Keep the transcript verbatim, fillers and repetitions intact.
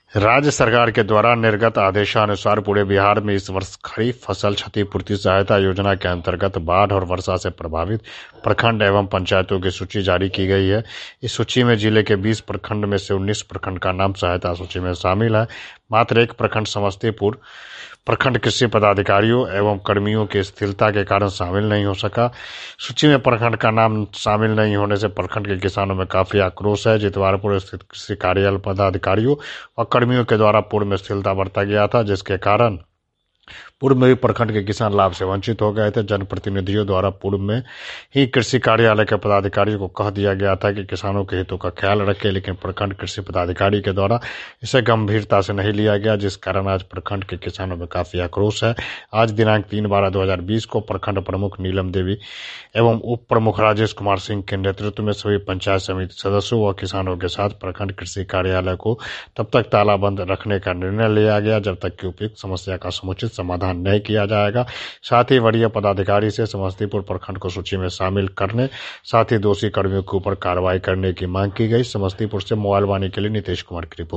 राज्य सरकार के द्वारा निर्गत आदेशानुसार पूरे बिहार में इस वर्ष खरीफ फसल क्षतिपूर्ति सहायता योजना के अंतर्गत बाढ़ और वर्षा से प्रभावित प्रखंड एवं पंचायतों की सूची जारी की गई है। इस सूची में जिले के बीस प्रखंड में से उन्नीस प्रखंड का नाम सहायता सूची में शामिल है। मात्र एक प्रखंड समस्तीपुर प्रखंड कृषि पदाधिकारियों एवं कर्मियों की स्थिरता के कारण शामिल नहीं हो सका। सूची में प्रखंड का नाम शामिल नहीं होने से प्रखंड के किसानों में काफी आक्रोश है। जितवारपुर स्थित कृषि कार्यालय पदाधिकारियों और कर्मियों के द्वारा पूर्व में स्थिरता बरता गया था, जिसके कारण पूर्व में भी प्रखंड के किसान लाभ से वंचित हो गए थे। जनप्रतिनिधियों द्वारा पूर्व में ही कृषि कार्यालय के पदाधिकारियों को कह दिया गया था कि किसानों के हितों का ख्याल रखें, लेकिन प्रखंड कृषि पदाधिकारी के द्वारा इसे गंभीरता से नहीं लिया गया, जिस कारण आज प्रखंड के किसानों में काफी आक्रोश है। आज दिनांक तीन बारह दो हजार बीस को प्रखंड प्रमुख नीलम देवी एवं उप प्रमुख राजेश कुमार सिंह के नेतृत्व में सभी पंचायत समिति सदस्यों व किसानों के साथ प्रखंड कृषि कार्यालय को तब तक तालाबंद रखने का निर्णय लिया गया जब तक कि उपयुक्त समस्या का समुचित समाधान नहीं किया जाएगा। साथ ही वरीय पदाधिकारी से समस्तीपुर प्रखंड को सूची में शामिल करने, साथ ही दोषी कर्मियों के ऊपर कार्रवाई करने की मांग की गई। समस्तीपुर से मोबाइल वाणी के लिए नीतीश कुमार की रिपोर्ट।